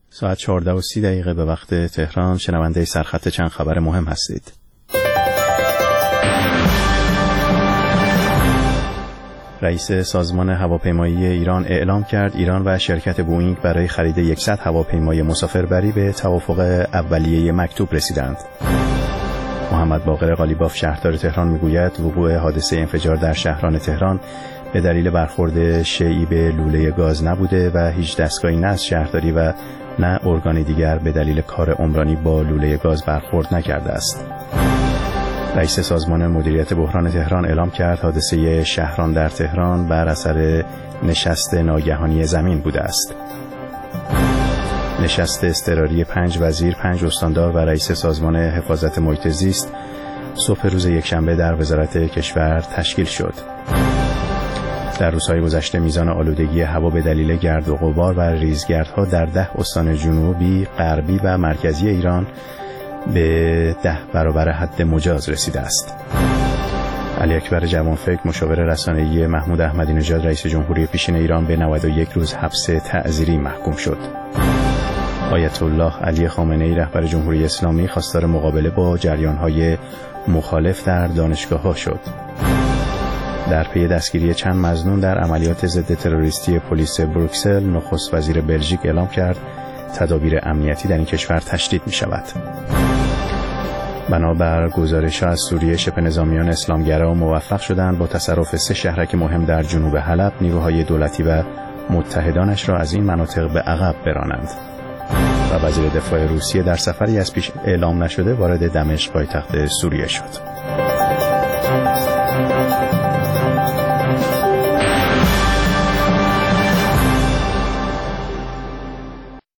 ساعت 14:30 به وقت تهران. شنونده سرخط چند خبر مهم هستید. رئیس سازمان هواپیمایی ایران اعلام کرد ایران و شرکت بوئینگ برای خرید 100 هواپیمای مسافربری به توافق اولیه مکتوب رسیدند. محمد باقر قالیباف شهردار تهران میگوید وقوع حادثه انفجار در شهران تهران به دلیل برخورد شیعی به لوله گاز نبوده و هیچ دستگاهی نه از شهرداری و نه ارگانی دیگر به دلیل کار عمرانی با لوله گاز برخورد نکرده است. رئیس سازمان مدیریت بحران تهران اعلام کرد حادثه شهران در تهران بر اثر نشست ناگهانی زمین بوده است. نشست اضطراری 5 وزیر، 5 استاندار و رئیس سازمان حفاظت محیط زیست صبح روز یکشنبه در وزارت کشور تشکیل شد. در روزهای گذشته میزان آلودگی هوا به دلیل گرد و غبار و ریزگردها در 10 استان جنوبی، غربی و مرکزی ایران به 10 برابر حد مجاز رسیده است. علی اکبر جوانفکر مشاور رسانه‌ای محمود احمدی نژاد رئیس جمهوری پیشین ایران به 91 روز حبس تعزیری محکوم شد. آیت الله علی خامنه‌ای رهبر جمهوری اسلامی خواستار مقابله با جریان‌های مخالف در دانشگاه‌ها شد. در پی دستگیری چند مظنون در عملیات ضد تروریستی پلیس بروکسل، نخست وزیر بلژیک اعلام کرد تدابیر امنیتی در این کشور تشدید می‌شود. بنابر گزارش‌ها از سوریه، شبه نظامیان اسلامگرا موفق شدند با تصرف 3 شهرک مهم در جنوب حلب نیروهای دولتی و متحدانش را از این مناطق به عقب برانند. و وزیر دفاع روسیه در سفری از پیش اعلام نشده وارد دمشق پایتخت سوریه شد.